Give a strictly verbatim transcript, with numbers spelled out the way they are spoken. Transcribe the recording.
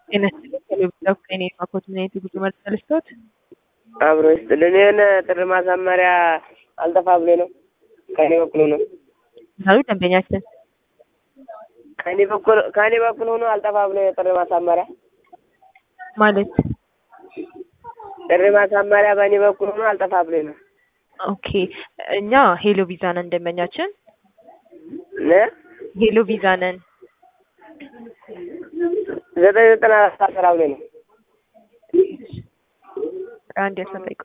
ጤና ይስጥልኝ ቴሌቪዥን ከኔ ማኮት ምን አይነት ጉዞ መርጠ ልስቶት አብሮ ይስጥልኝ። የሆነ ጥሪ ማሳመሪያ አልጠፋ ብሎ ነው ከኔ በኩል ነው ታዩ ደንበኛችን ከኔ በኩል ከኔ በኩል ሆኖ አልጠፋ ብሎ የጥሪ ማሳመሪያ ማለት ጥሪ ማሳመሪያ በእኔ በኩል ሆኖ አልጠፋ ብሎ ነው። ኦኬ እኛ ሄሎ ቪዛ ነን ደንበኛችን ነ ሄሎ ቪዛ ነን ዘጠኝ ዘጠና አስራ ብሎ ነው አንድ ያሰማይ